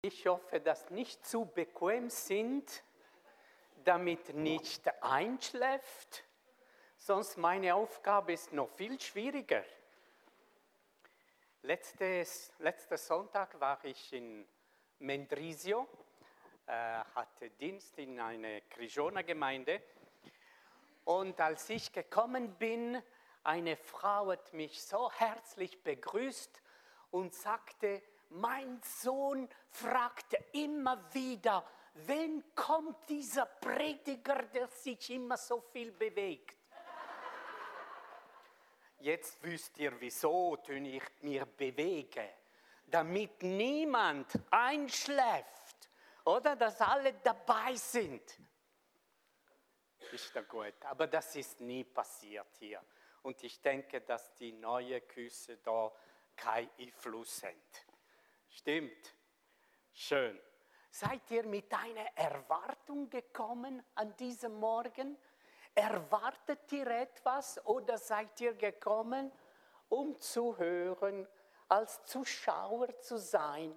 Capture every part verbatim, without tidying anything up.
Ich hoffe, dass nicht zu bequem sind, damit nicht einschläft, sonst meine Aufgabe ist noch viel schwieriger. Letztes, letzter Sonntag war ich in Mendrisio, äh, hatte Dienst in einer Krishona-Gemeinde und als ich gekommen bin, eine Frau hat mich so herzlich begrüßt und sagte, mein Sohn fragte immer wieder, wann kommt dieser Prediger, der sich immer so viel bewegt? Jetzt wisst ihr, wieso ich mich bewege, damit niemand einschläft oder dass alle dabei sind. Ist ja gut, aber das ist nie passiert hier. Und ich denke, dass die neuen Küsse da keinen Einfluss haben. Stimmt. Schön. Seid ihr mit einer Erwartung gekommen an diesem Morgen? Erwartet ihr etwas oder seid ihr gekommen, um zu hören, als Zuschauer zu sein?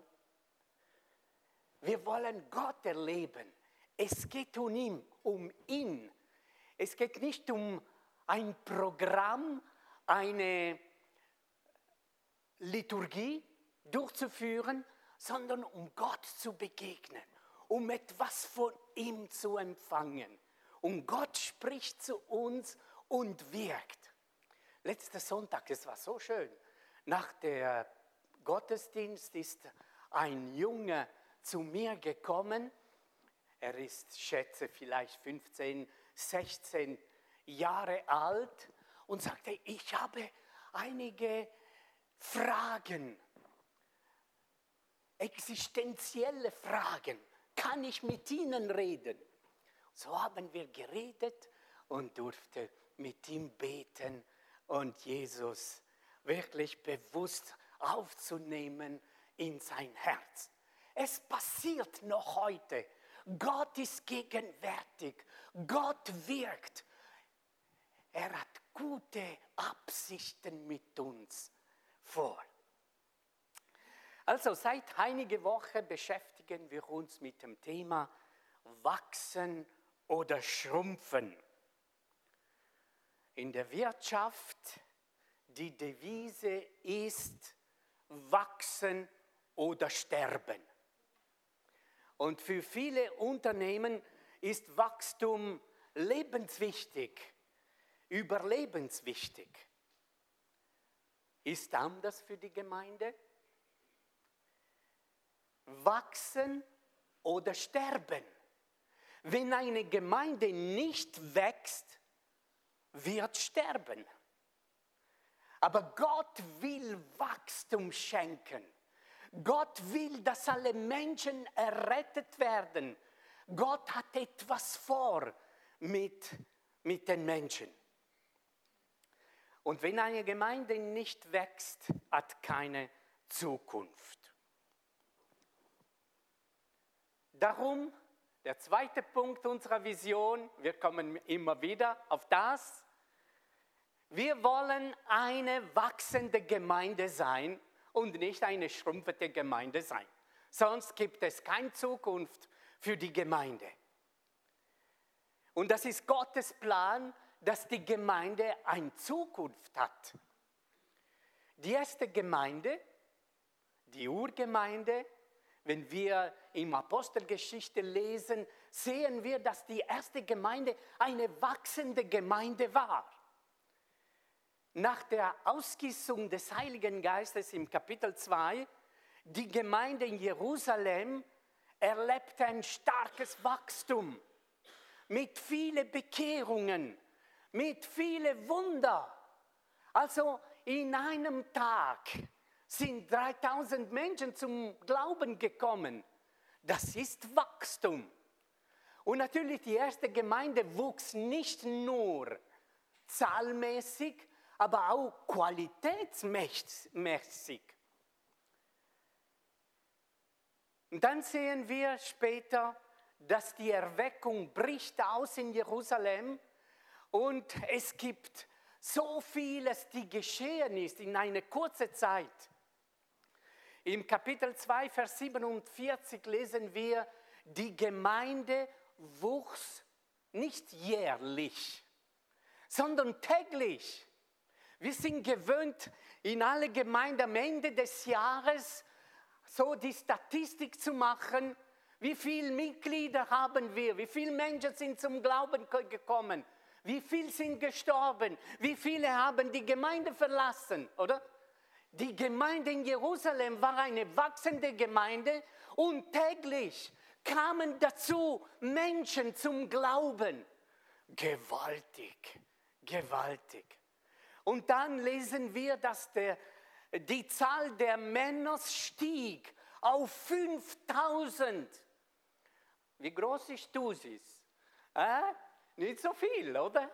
Wir wollen Gott erleben. Es geht um ihn, um ihn. Es geht nicht um ein Programm, eine Liturgie durchzuführen, sondern um Gott zu begegnen, um etwas von ihm zu empfangen. Und Gott spricht zu uns und wirkt. Letzten Sonntag, es war so schön, nach dem Gottesdienst ist ein Junge zu mir gekommen. Er ist, schätze, vielleicht fünfzehn, sechzehn Jahre alt und sagte, ich habe einige Fragen, existenzielle Fragen. Kann ich mit Ihnen reden? So haben wir geredet und durften mit ihm beten und Jesus wirklich bewusst aufzunehmen in sein Herz. Es passiert noch heute. Gott ist gegenwärtig. Gott wirkt. Er hat gute Absichten mit uns vor. Also seit einiger Woche beschäftigen wir uns mit dem Thema Wachsen oder Schrumpfen. In der Wirtschaft die Devise ist Wachsen oder Sterben. Und für viele Unternehmen ist Wachstum lebenswichtig, überlebenswichtig. Ist anders für die Gemeinde? Wachsen oder sterben. Wenn eine Gemeinde nicht wächst, wird sterben. Aber Gott will Wachstum schenken. Gott will, dass alle Menschen errettet werden. Gott hat etwas vor mit, mit den Menschen. Und wenn eine Gemeinde nicht wächst, hat keine Zukunft. Darum, der zweite Punkt unserer Vision, wir kommen immer wieder auf das, wir wollen eine wachsende Gemeinde sein und nicht eine schrumpfende Gemeinde sein. Sonst gibt es keine Zukunft für die Gemeinde. Und das ist Gottes Plan, dass die Gemeinde eine Zukunft hat. Die erste Gemeinde, die Urgemeinde, wenn wir in Apostelgeschichte lesen, sehen wir, dass die erste Gemeinde eine wachsende Gemeinde war. Nach der Ausgießung des Heiligen Geistes im Kapitel zwei, die Gemeinde in Jerusalem erlebte ein starkes Wachstum mit vielen Bekehrungen, mit vielen Wundern. Also in einem Tag sind dreitausend Menschen zum Glauben gekommen. Das ist Wachstum. Und natürlich die erste Gemeinde wuchs nicht nur zahlmäßig, aber auch qualitätsmäßig. Und dann sehen wir später, dass die Erweckung bricht aus in Jerusalem und es gibt so vieles, die geschehen ist in einer kurzen Zeit. Im Kapitel zwei, Vers siebenundvierzig lesen wir, die Gemeinde wuchs nicht jährlich, sondern täglich. Wir sind gewöhnt, in alle Gemeinden am Ende des Jahres so die Statistik zu machen, wie viele Mitglieder haben wir, wie viele Menschen sind zum Glauben gekommen, wie viele sind gestorben, wie viele haben die Gemeinde verlassen, oder? Die Gemeinde in Jerusalem war eine wachsende Gemeinde und täglich kamen dazu Menschen zum Glauben. Gewaltig, gewaltig. Und dann lesen wir, dass der, die Zahl der Männer stieg auf fünftausend. Wie groß ist Thusis? Äh? Nicht so viel, oder?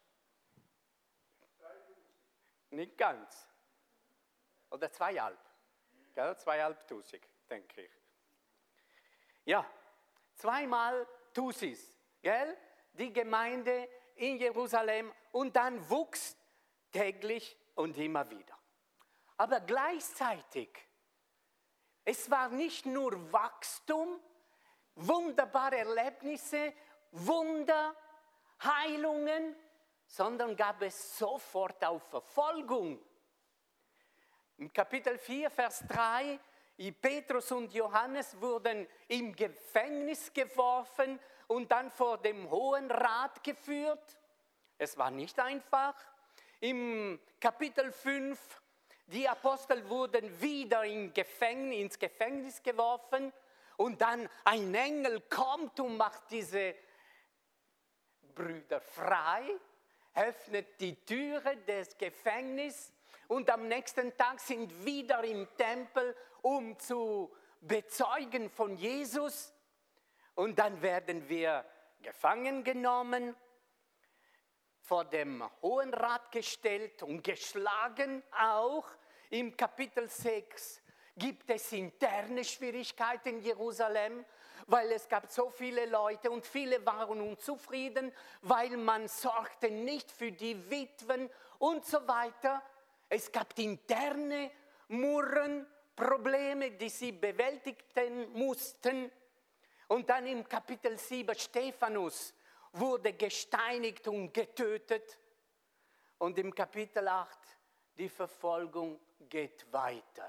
Nicht ganz. Oder zweieinhalb. Gell? Zweieinhalb Thusis, denke ich. Ja, zweimal Thusis, gell? Die Gemeinde in Jerusalem und dann wuchs täglich und immer wieder. Aber gleichzeitig, es war nicht nur Wachstum, wunderbare Erlebnisse, Wunder, Heilungen, sondern gab es sofort auch Verfolgung. Im Kapitel vier, Vers drei, Petrus und Johannes wurden im Gefängnis geworfen und dann vor dem Hohen Rat geführt. Es war nicht einfach. Im Kapitel fünf, die Apostel wurden wieder in Gefängnis, ins Gefängnis geworfen und dann ein Engel kommt und macht diese Brüder frei, öffnet die Türe des Gefängnisses und am nächsten Tag sind wieder im Tempel, um zu bezeugen von Jesus. Und dann werden wir gefangen genommen, vor dem Hohen Rat gestellt und geschlagen auch. Im Kapitel sechs gibt es interne Schwierigkeiten in Jerusalem, weil es gab so viele Leute und viele waren unzufrieden, weil man sorgte nicht für die Witwen und so weiter. Es gab interne Murren, Probleme, die sie bewältigen mussten. Und dann im Kapitel sieben, Stephanus wurde gesteinigt und getötet. Und im Kapitel acht, die Verfolgung geht weiter.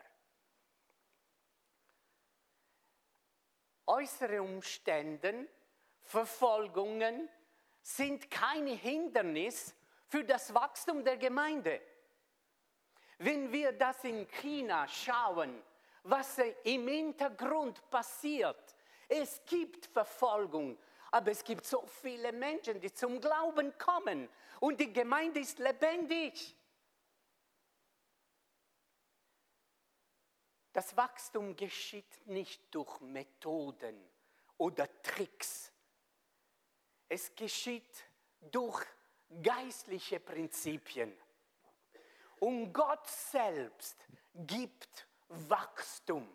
Äußere Umstände, Verfolgungen sind kein Hindernis für das Wachstum der Gemeinde. Wenn wir das in China schauen, was im Hintergrund passiert, es gibt Verfolgung, aber es gibt so viele Menschen, die zum Glauben kommen und die Gemeinde ist lebendig. Das Wachstum geschieht nicht durch Methoden oder Tricks. Es geschieht durch geistliche Prinzipien. Und Gott selbst gibt Wachstum.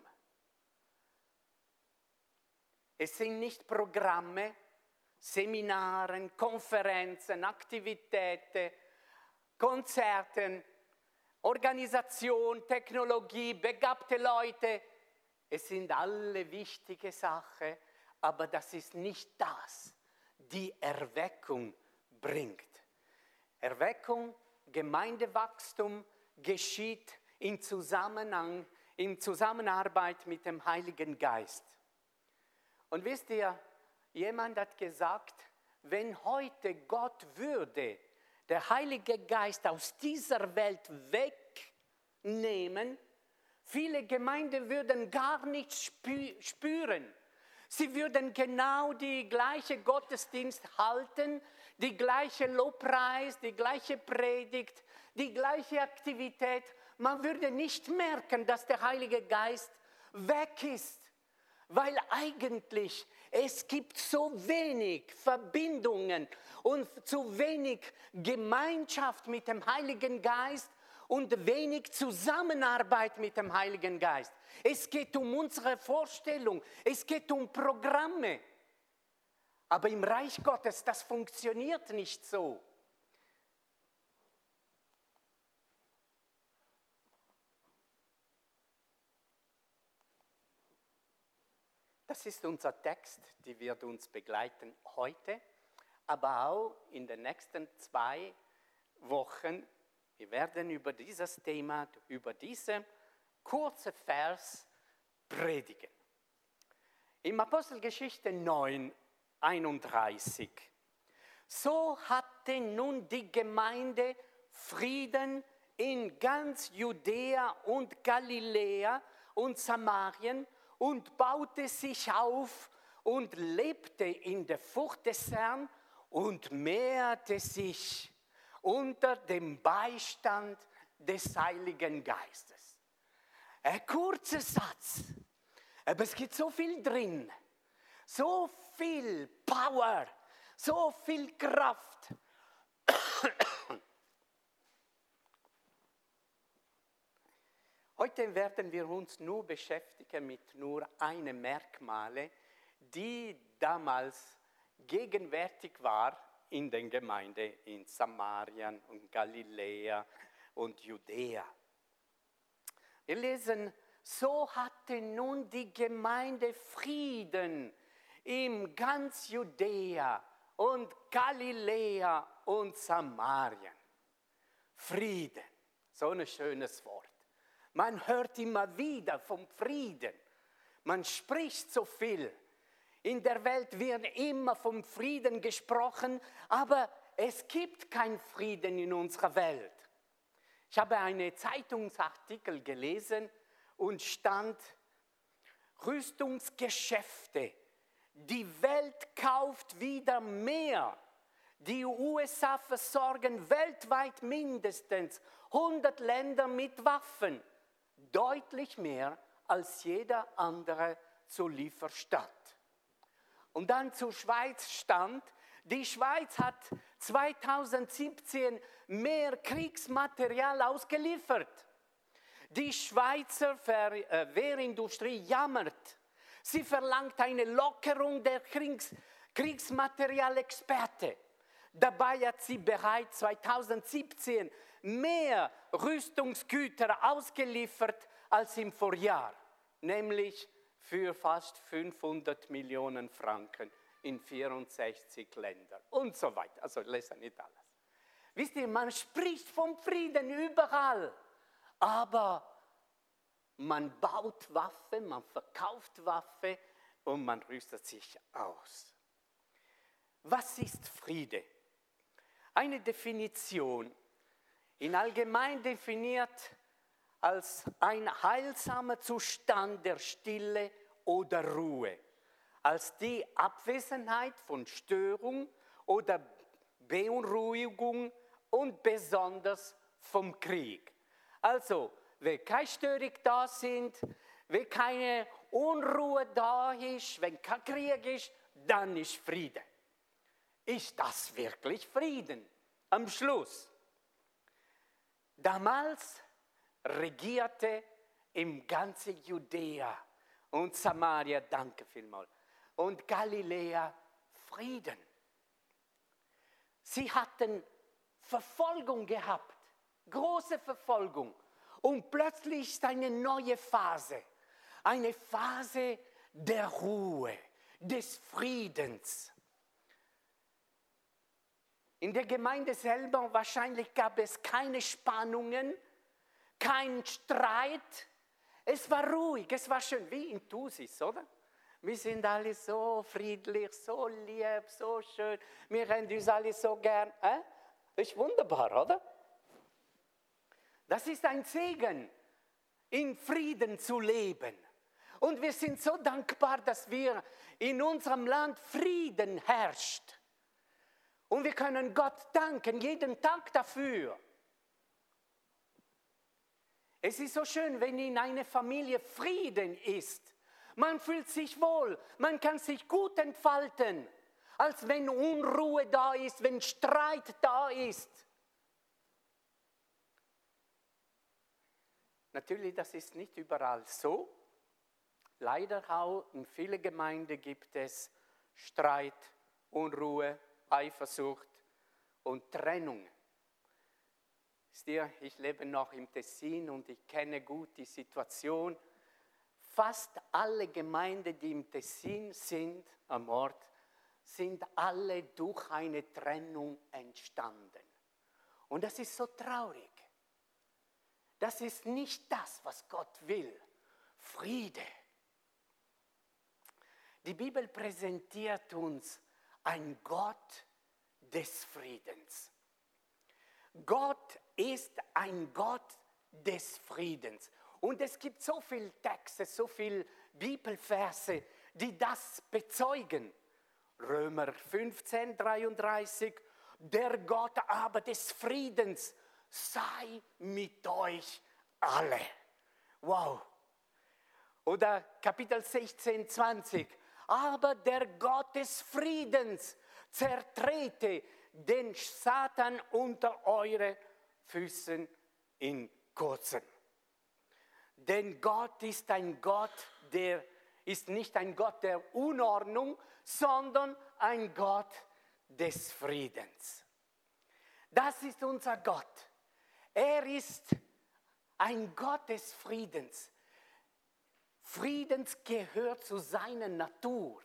Es sind nicht Programme, Seminare, Konferenzen, Aktivitäten, Konzerten, Organisation, Technologie, begabte Leute. Es sind alle wichtige Sachen, aber das ist nicht das, die Erweckung bringt. Erweckung, Gemeindewachstum geschieht in Zusammenhang, in Zusammenarbeit mit dem Heiligen Geist. Und wisst ihr, jemand hat gesagt, wenn heute Gott würde der Heilige Geist aus dieser Welt wegnehmen, viele Gemeinden würden gar nichts spüren. Sie würden genau die gleiche Gottesdienst halten, die gleiche Lobpreis, die gleiche Predigt, die gleiche Aktivität. Man würde nicht merken, dass der Heilige Geist weg ist. Weil eigentlich es gibt so wenig Verbindungen und zu wenig Gemeinschaft mit dem Heiligen Geist und wenig Zusammenarbeit mit dem Heiligen Geist. Es geht um unsere Vorstellung, es geht um Programme. Aber im Reich Gottes, das funktioniert nicht so. Das ist unser Text, der wird uns begleiten heute, aber auch in den nächsten zwei Wochen. Wir werden über dieses Thema, über diesen kurzen Vers predigen. Im Apostelgeschichte neun, einunddreißig. So hatte nun die Gemeinde Frieden in ganz Judäa und Galiläa und Samarien und baute sich auf und lebte in der Furcht des Herrn und mehrte sich unter dem Beistand des Heiligen Geistes. Ein kurzer Satz, aber es gibt so viel drin, so viel Power, so viel Kraft. Heute werden wir uns nur beschäftigen mit nur einem Merkmal, die damals gegenwärtig war in den Gemeinden in Samarien und Galiläa und Judäa. Wir lesen, so hatte nun die Gemeinde Frieden in ganz Judäa und Galiläa und Samarien. Frieden, so ein schönes Wort. Man hört immer wieder vom Frieden. Man spricht so viel. In der Welt wird immer vom Frieden gesprochen, aber es gibt keinen Frieden in unserer Welt. Ich habe einen Zeitungsartikel gelesen und stand, Rüstungsgeschäfte. Die Welt kauft wieder mehr. Die U S A versorgen weltweit mindestens hundert Länder mit Waffen. Deutlich mehr als jeder andere zur Lieferstadt. Und dann zur Schweiz stand, die Schweiz hat zweitausendsiebzehn mehr Kriegsmaterial ausgeliefert. Die Schweizer Wehrindustrie jammert. Sie verlangt eine Lockerung der Kriegs- Kriegsmaterialexperte. Dabei hat sie bereits zweitausendsiebzehn mehr Rüstungsgüter ausgeliefert als im Vorjahr, nämlich für fast fünfhundert Millionen Franken in vierundsechzig Ländern und so weiter. Also lese nicht alles. Wisst ihr, man spricht vom Frieden überall, aber man baut Waffen, man verkauft Waffen und man rüstet sich aus. Was ist Friede? Eine Definition, in allgemein definiert als ein heilsamer Zustand der Stille oder Ruhe, als die Abwesenheit von Störung oder Beunruhigung und besonders vom Krieg. Also, wenn keine Störung da sind, wenn keine Unruhe da ist, wenn kein Krieg ist, dann ist Friede. Ist das wirklich Frieden? Am Schluss. Damals regierte im ganzen Judäa und Samaria, danke vielmals, und Galiläa Frieden. Sie hatten Verfolgung gehabt, große Verfolgung. Und plötzlich ist eine neue Phase, eine Phase der Ruhe, des Friedens. In der Gemeinde selber wahrscheinlich gab es keine Spannungen, kein Streit. Es war ruhig, es war schön, wie in Thusis, oder? Wir sind alle so friedlich, so lieb, so schön. Wir haben uns alle so gern. Äh? Das ist wunderbar, oder? Das ist ein Segen, in Frieden zu leben. Und wir sind so dankbar, dass wir in unserem Land Frieden herrscht. Und wir können Gott danken, jeden Tag dafür. Es ist so schön, wenn in einer Familie Frieden ist. Man fühlt sich wohl, man kann sich gut entfalten, als wenn Unruhe da ist, wenn Streit da ist. Natürlich, das ist nicht überall so. Leider auch in vielen Gemeinden gibt es Streit, Unruhe, Eifersucht und Trennung. Ich lebe noch im Tessin und ich kenne gut die Situation. fast alle Gemeinden, die im Tessin sind, am Ort, sind alle durch eine Trennung entstanden. Und das ist so traurig. Das ist nicht das, was Gott will. Friede. Die Bibel präsentiert uns einen Gott des Friedens. Gott ist ein Gott des Friedens. Und es gibt so viele Texte, so viele Bibelverse, die das bezeugen. Römer fünfzehn, dreiunddreißig, der Gott aber des Friedens sei mit euch alle. Wow. Oder Kapitel sechzehn, zwanzig, aber der Gott des Friedens zertrete den Satan unter eure Füßen in kurzem. Denn Gott ist ein Gott, der ist nicht ein Gott der Unordnung, sondern ein Gott des Friedens. Das ist unser Gott. Er ist ein Gott des Friedens. Friedens gehört zu seiner Natur.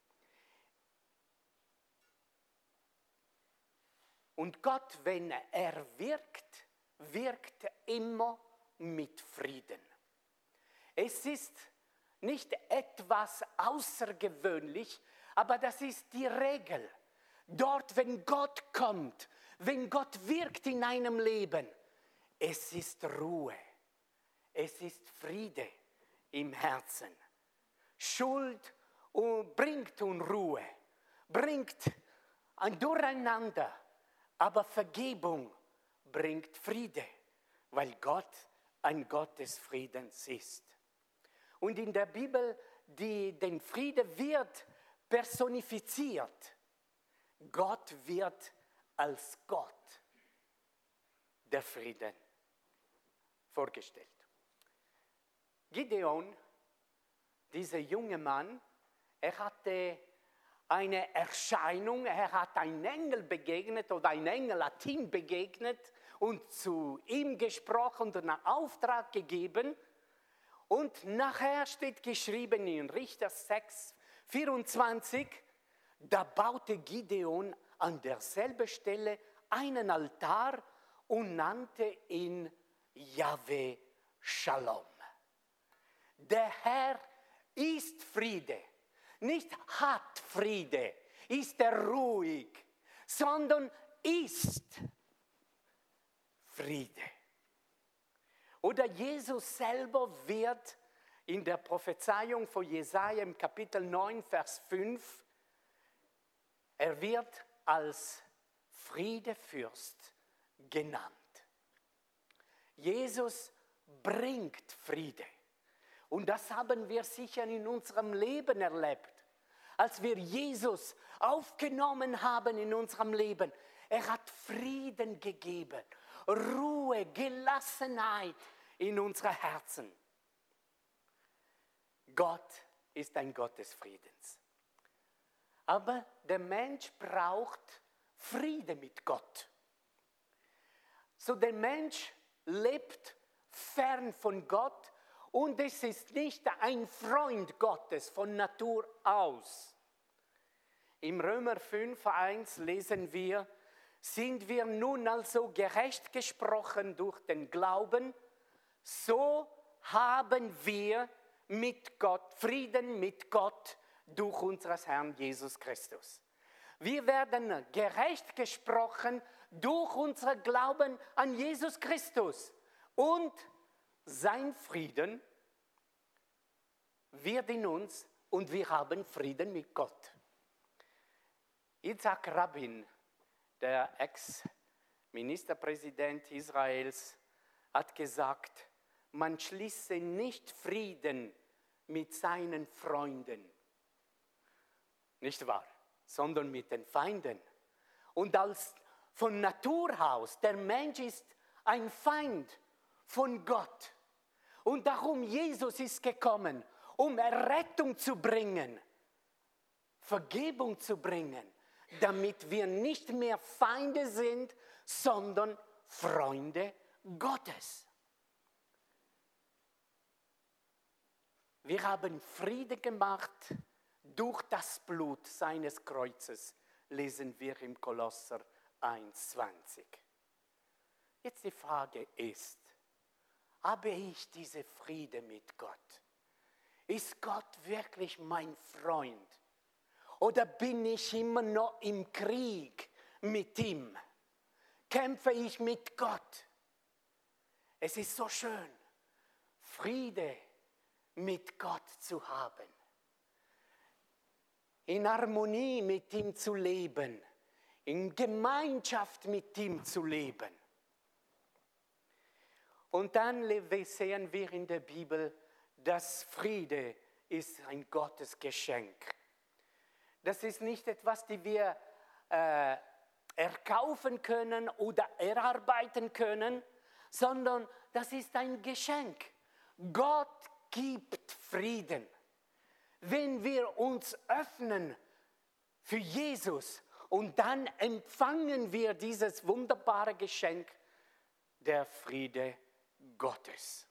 Und Gott, wenn er wirkt, wirkt immer mit Frieden. Es ist nicht etwas außergewöhnlich, aber das ist die Regel. Dort, wenn Gott kommt, wenn Gott wirkt in einem Leben, es ist Ruhe, es ist Friede im Herzen. Schuld bringt Unruhe, bringt ein Durcheinander, aber Vergebung bringt Friede, weil Gott ein Gott des Friedens ist. Und in der Bibel, die, den Friede wird personifiziert. Gott wird als Gott der Frieden vorgestellt. Gideon, dieser junge Mann, er hatte eine Erscheinung, er hat einen Engel begegnet oder ein Engel hat ihm begegnet und zu ihm gesprochen und einen Auftrag gegeben. Und nachher steht geschrieben in Richter sechs, vierundzwanzig, da baute Gideon an derselben Stelle einen Altar und nannte ihn Jahwe Shalom. Der Herr ist Friede, nicht hat Friede, ist er ruhig, sondern ist Friede. Oder Jesus selber wird in der Prophezeiung von Jesaja im Kapitel neun, Vers fünf, er wird als Friedefürst genannt. Jesus bringt Friede. Und das haben wir sicher in unserem Leben erlebt. Als wir Jesus aufgenommen haben in unserem Leben, er hat Frieden gegeben, Ruhe, Gelassenheit in unsere Herzen. Gott ist ein Gott des Friedens. Aber der Mensch braucht Friede mit Gott. So der Mensch lebt fern von Gott und es ist nicht ein Freund Gottes von Natur aus. Im Römer fünf, eins lesen wir, sind wir nun also gerecht gesprochen durch den Glauben, so haben wir mit Gott, Frieden mit Gott durch unseres Herrn Jesus Christus. Wir werden gerecht gesprochen durch unseren Glauben an Jesus Christus. Und sein Frieden wird in uns und wir haben Frieden mit Gott. Yitzhak Rabin, der Ex-Ministerpräsident Israels, hat gesagt, man schließe nicht Frieden mit seinen Freunden, nicht wahr, sondern mit den Feinden. Und als von Natur aus, der Mensch ist ein Feind von Gott. Und darum Jesus ist gekommen, um Errettung zu bringen, Vergebung zu bringen, damit wir nicht mehr Feinde sind, sondern Freunde Gottes. Wir haben Friede gemacht durch das Blut seines Kreuzes, lesen wir im Kolosser eins zwanzig. Jetzt die Frage ist, habe ich diese Friede mit Gott? Ist Gott wirklich mein Freund? Oder bin ich immer noch im Krieg mit ihm? Kämpfe ich mit Gott? Es ist so schön, Friede mit Gott zu haben. In Harmonie mit ihm zu leben. In Gemeinschaft mit ihm zu leben. Und dann sehen wir in der Bibel, dass Friede ist ein Gottesgeschenk. Das ist nicht etwas, das wir äh, erkaufen können oder erarbeiten können, sondern das ist ein Geschenk. Gott gibt Frieden. Wenn wir uns öffnen für Jesus und dann empfangen wir dieses wunderbare Geschenk, der Friede Gottes.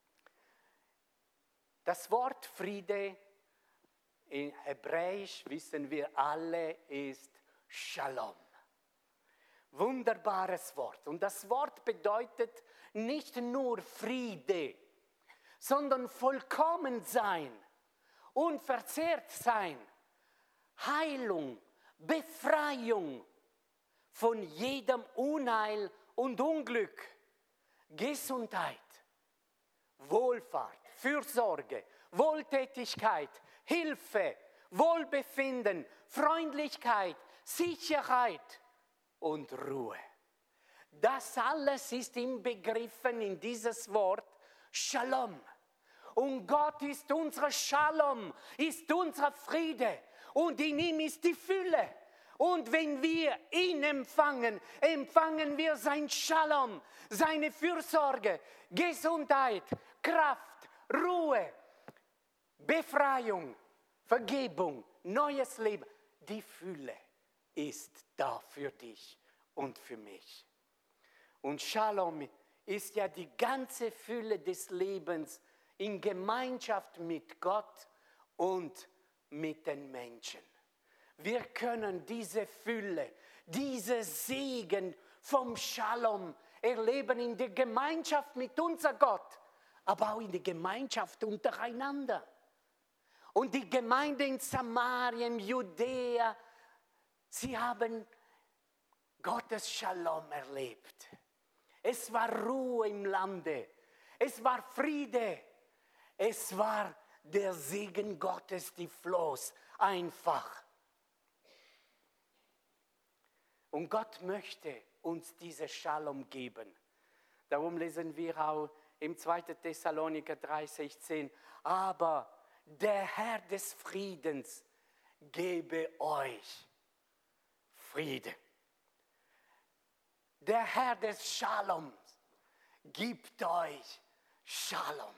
Das Wort Friede in Hebräisch, wissen wir alle, ist Shalom. Wunderbares Wort. Und das Wort bedeutet nicht nur Friede, sondern vollkommen sein, unverzehrt sein, Heilung, Befreiung von jedem Unheil und Unglück, Gesundheit, Wohlfahrt, Fürsorge, Wohltätigkeit, Hilfe, Wohlbefinden, Freundlichkeit, Sicherheit und Ruhe. Das alles ist inbegriffen in dieses Wort Shalom. Und Gott ist unser Shalom, ist unser Friede und in ihm ist die Fülle. Und wenn wir ihn empfangen, empfangen wir sein Shalom, seine Fürsorge, Gesundheit, Kraft, Ruhe, Befreiung, Vergebung, neues Leben. Die Fülle ist da für dich und für mich. Und Shalom ist ja die ganze Fülle des Lebens in Gemeinschaft mit Gott und mit den Menschen. Wir können diese Fülle, diese Segen vom Shalom erleben in der Gemeinschaft mit unserem Gott, aber auch in der Gemeinschaft untereinander. Und die Gemeinde in Samarien, Judäa, sie haben Gottes Shalom erlebt. Es war Ruhe im Lande, es war Friede, es war der Segen Gottes, die floss einfach. Und Gott möchte uns diese Shalom geben. Darum lesen wir auch im zweiten Thessaloniker drei sechzehn, aber der Herr des Friedens gebe euch Friede. Der Herr des Shaloms gibt euch Shalom.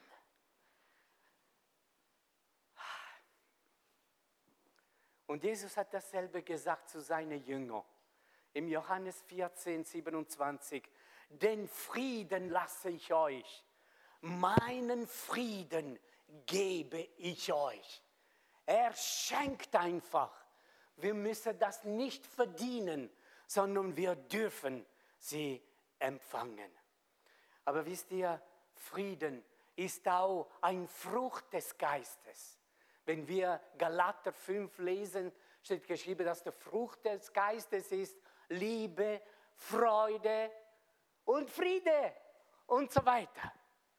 Und Jesus hat dasselbe gesagt zu seinen Jüngern. Im Johannes vierzehn siebenundzwanzig, den Frieden lasse ich euch, meinen Frieden gebe ich euch. Er schenkt einfach. Wir müssen das nicht verdienen, sondern wir dürfen sie empfangen. Aber wisst ihr, Frieden ist auch ein Frucht des Geistes. Wenn wir Galater fünf lesen, steht geschrieben, dass die Frucht des Geistes ist Liebe, Freude und Friede und so weiter.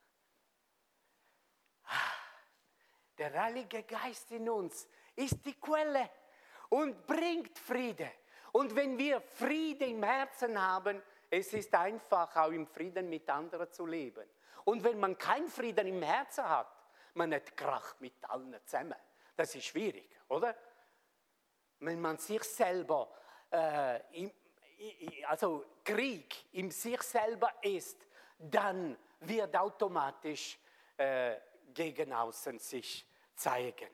Der Heilige Geist in uns ist die Quelle und bringt Friede. Und wenn wir Friede im Herzen haben, es ist einfach, auch im Frieden mit anderen zu leben. Und wenn man keinen Frieden im Herzen hat, man hat Krach mit allen zusammen. Das ist schwierig, oder? Wenn man sich selber, äh, im, also Krieg in sich selber ist, dann wird automatisch äh, gegen außen sich zeigen.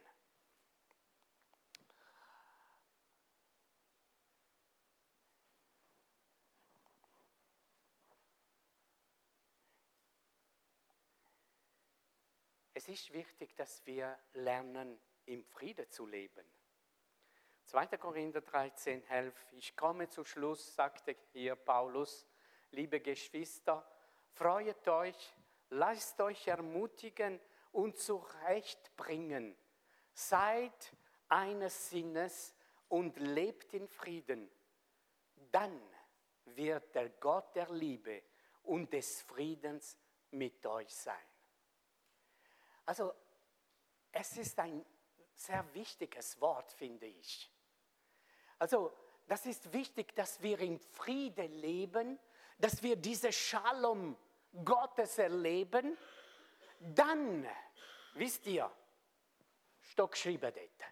es ist wichtig, dass wir lernen, im Frieden zu leben. zweiter Korinther dreizehn, elf. Ich komme zu Schluss, sagte hier Paulus, liebe Geschwister, freut euch, lasst euch ermutigen und zurechtbringen. Seid eines Sinnes und lebt in Frieden. Dann wird der Gott der Liebe und des Friedens mit euch sein. Also, es ist ein sehr wichtiges Wort, finde ich. Also, das ist wichtig, dass wir in Frieden leben, dass wir diese Shalom Gottes erleben. Dann, wisst ihr, Stock geschrieben dort.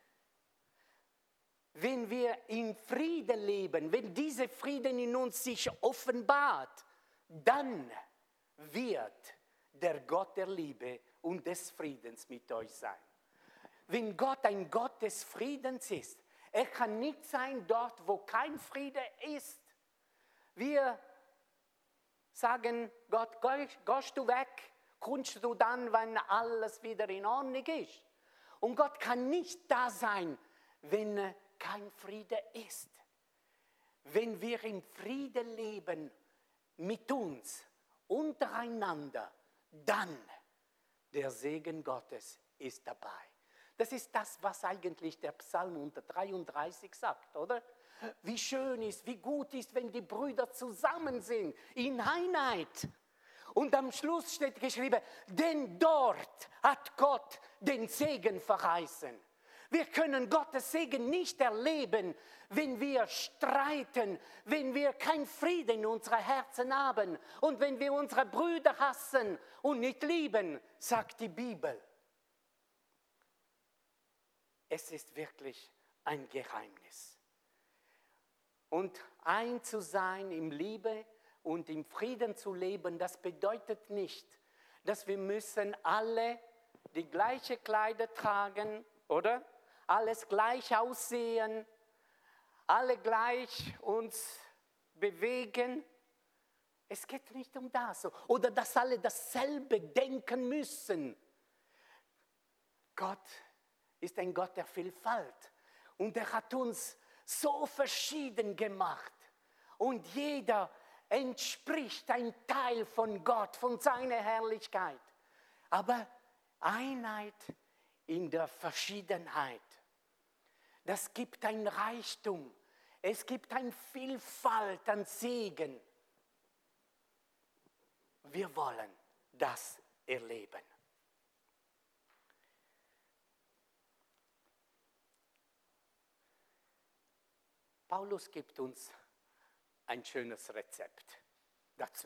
Wenn wir in Frieden leben, wenn dieser Frieden in uns sich offenbart, dann wird der Gott der Liebe und des Friedens mit euch sein. Wenn Gott ein Gott des Friedens ist, er kann nicht sein dort, wo kein Friede ist. Wir sagen, Gott, gehst du weg, kommst du dann, wenn alles wieder in Ordnung ist. Und Gott kann nicht da sein, wenn kein Friede ist. Wenn wir im Frieden leben mit uns, untereinander, dann der Segen Gottes ist dabei. Das ist das, was eigentlich der Psalm hundertdreiunddreißig sagt, oder? Wie schön ist, wie gut ist, wenn die Brüder zusammen sind, in Einheit. Und am Schluss steht geschrieben, denn dort hat Gott den Segen verheißen. Wir können Gottes Segen nicht erleben, wenn wir streiten, wenn wir keinen Frieden in unseren Herzen haben und wenn wir unsere Brüder hassen und nicht lieben, sagt die Bibel. Es ist wirklich ein Geheimnis. Und ein zu sein im Liebe und im Frieden zu leben, das bedeutet nicht, dass wir müssen alle die gleiche Kleider tragen, oder? Alles gleich aussehen, alle gleich uns bewegen. Es geht nicht um das. Oder dass alle dasselbe denken müssen. Gott ist ein Gott der Vielfalt. Und er hat uns so verschieden gemacht. Und jeder entspricht ein Teil von Gott, von seiner Herrlichkeit. Aber Einheit in der Verschiedenheit. Das gibt ein Reichtum. Es gibt eine Vielfalt an Segen. Wir wollen das erleben. Paulus gibt uns ein schönes Rezept dazu.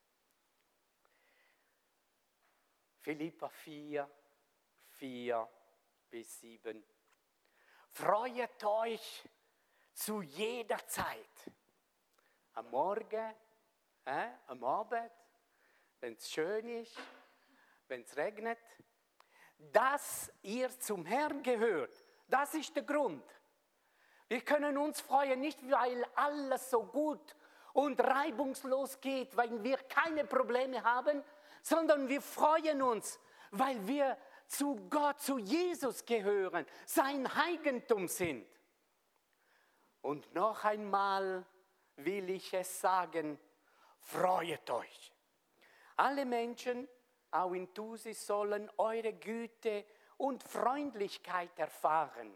Philipper vier, vier bis sieben. Freut euch zu jeder Zeit. Am Morgen, äh, am Abend, wenn es schön ist, wenn es regnet. Dass ihr zum Herrn gehört, das ist der Grund. Wir können uns freuen, nicht weil alles so gut und reibungslos geht, weil wir keine Probleme haben, sondern wir freuen uns, weil wir zu Gott, zu Jesus gehören, sein Eigentum sind. Und noch einmal will ich es sagen, freut euch. Alle Menschen, auch in Tusi, sollen eure Güte und Freundlichkeit erfahren.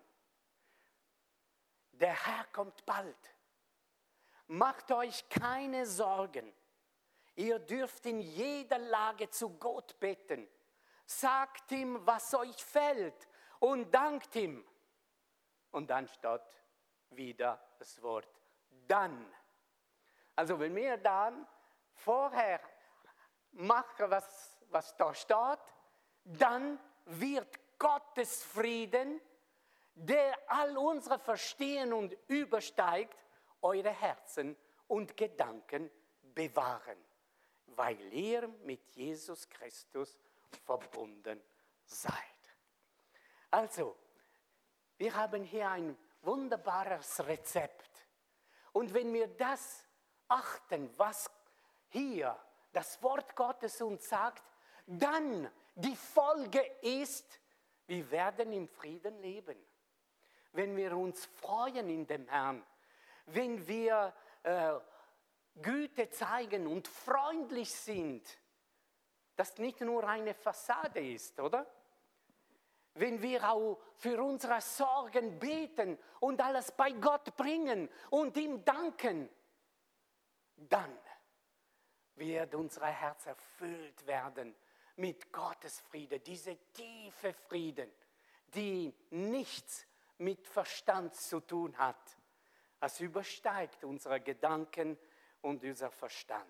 Der Herr kommt bald. Macht euch keine Sorgen. Ihr dürft in jeder Lage zu Gott beten. Sagt ihm, was euch fällt und dankt ihm. Und dann steht wieder das Wort dann. Also wenn wir dann vorher machen, was, was da steht, dann wird Gottes Frieden, der all unsere Verstehen und übersteigt, eure Herzen und Gedanken bewahren, weil ihr mit Jesus Christus verbunden seid. Also, wir haben hier ein wunderbares Rezept. Und wenn wir das achten, was hier das Wort Gottes uns sagt, dann die Folge ist, wir werden im Frieden leben. Wenn wir uns freuen in dem Herrn, wenn wir äh, Güte zeigen und freundlich sind, das nicht nur eine Fassade ist, oder? Wenn wir auch für unsere Sorgen beten und alles bei Gott bringen und ihm danken, dann wird unser Herz erfüllt werden mit Gottes Friede, diese tiefe Frieden, die nichts mit Verstand zu tun hat. Es übersteigt unsere Gedanken und unser Verstand.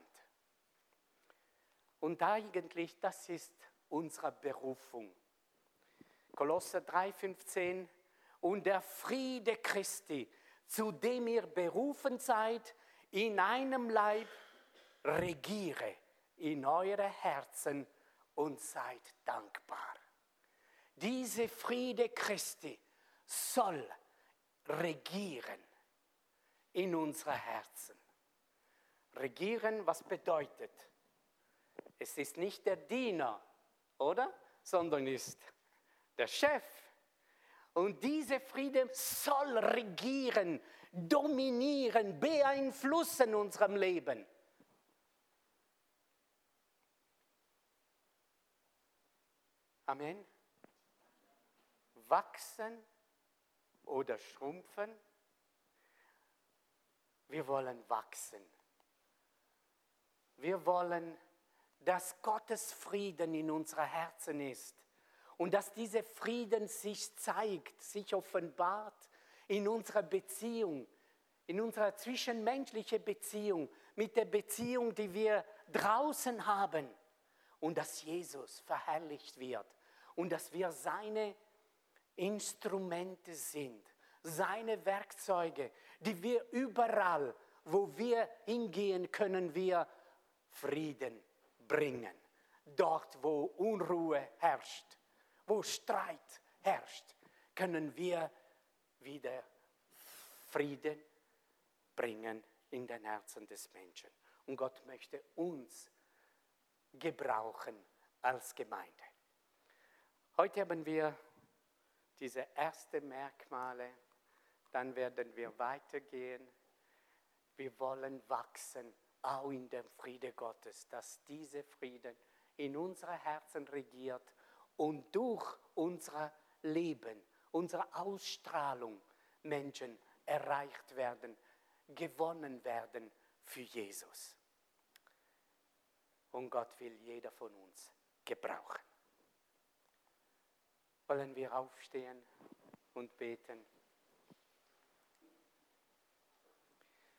Und eigentlich, das ist unsere Berufung. Kolosser drei, fünfzehn, und der Friede Christi, zu dem ihr berufen seid, in einem Leib, regiere in eure Herzen und seid dankbar. Diese Friede Christi soll regieren in unsere Herzen. Regieren, was bedeutet? Es ist nicht der Diener, oder? Sondern ist der Chef. Und dieser Friede soll regieren, dominieren, beeinflussen unserem Leben. Amen. Wachsen oder schrumpfen? Wir wollen wachsen. Wir wollen, dass Gottes Frieden in unseren Herzen ist und dass dieser Frieden sich zeigt, sich offenbart in unserer Beziehung, in unserer zwischenmenschlichen Beziehung, mit der Beziehung, die wir draußen haben, und dass Jesus verherrlicht wird und dass wir seine Instrumente sind, seine Werkzeuge, die wir überall, wo wir hingehen, können wir Frieden bringen. Dort, wo Unruhe herrscht, wo Streit herrscht, können wir wieder Frieden bringen in den Herzen des Menschen. Und Gott möchte uns gebrauchen als Gemeinde. Heute haben wir diese ersten Merkmale, dann werden wir weitergehen. Wir wollen wachsen, auch in dem Friede Gottes, dass dieser Frieden in unsere Herzen regiert und durch unser Leben, unsere Ausstrahlung Menschen erreicht werden, gewonnen werden für Jesus. Und Gott will jeder von uns gebrauchen. Wollen wir aufstehen und beten?